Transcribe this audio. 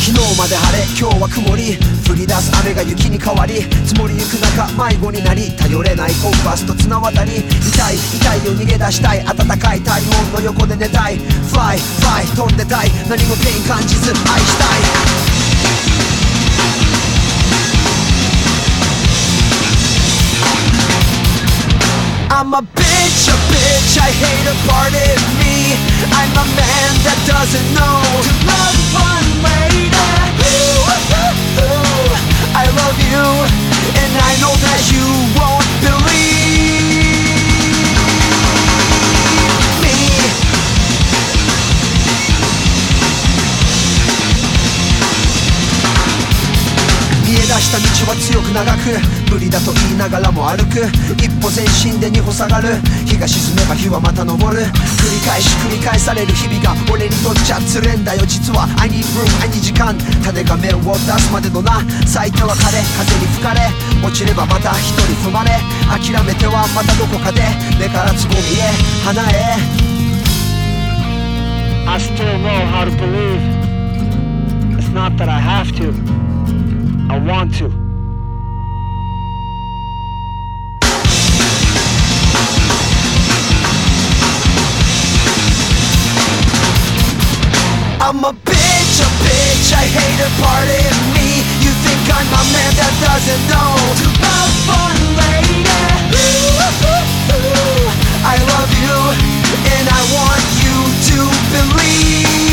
昨日まで晴れ今日は曇り、降り出す雨が雪に変わり、積もりゆく中迷子になり、頼れないコンパスと綱渡り、痛い痛いよ逃げ出したい、暖かい太陽の横で寝たい、フライフライ飛んでたい、何もペイン感じず愛したい。I'm a bitch, I hate a part of me. I'm a man that doesn't know to love one lady. Ooh, I love you, and I know that you won't believe me. 見え出した道は強く長く、無理だと言いながらも歩く、一歩前進で二歩下がる、日が沈めば日はまた昇る、繰り返される日々が俺にとっちゃつれんだよ。実は I need room, I need 時間、種が芽を出すまでのな、咲いては枯れ風に吹かれ、落ちればまた一人踏まれ、諦めてはまたどこかで目からつぼみへ花へ。 I still know how to believe. It's not that I have to, I want to. I'm a bitch, I hate a part of me. You think I'm a man that doesn't know to love one lady. Ooh, I love you, and I want you to believe